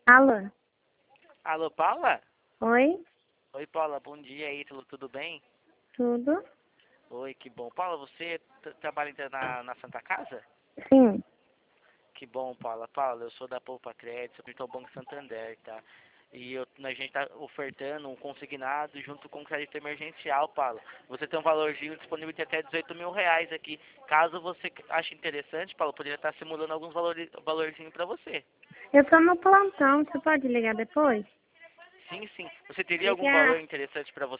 Alô? Alô, Paula? Oi? Oi, Paula, bom dia, Ítalo, tudo bem? Tudo? Oi, que bom. Paula, você trabalha ainda na Santa Casa? Sim. Que bom, Paula. Paula, eu sou da Poupa Crédito, sou do Banco Santander, tá? E a gente tá ofertando um consignado junto com crédito emergencial, Paula. Você tem um valorzinho disponível de até R$ 18.000 aqui. Caso você ache interessante, Paula, eu poderia estar simulando alguns valorzinhos para você. Eu tô no plantão, você pode ligar depois? Sim, sim. Você teria Porque algum valor interessante para você?